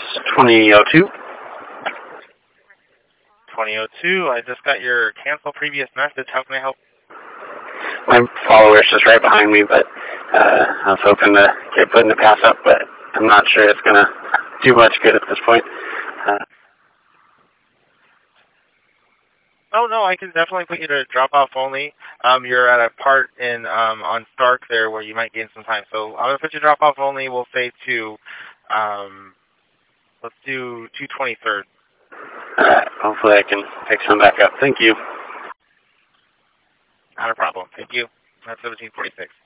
2002. 2002. I just got your cancel previous message. How can I help? My follower's just right behind me, but I was hoping to get put in the pass up, but I'm not sure it's going to do much good at this point. Oh, no, I can definitely put you to drop-off only. You're at a part in on Stark there where you might gain some time. So I'm going to put you drop-off only. We'll say to, let's do 223rd. Hopefully I can pick some back up. Thank you. Not a problem. Thank you. That's 1746.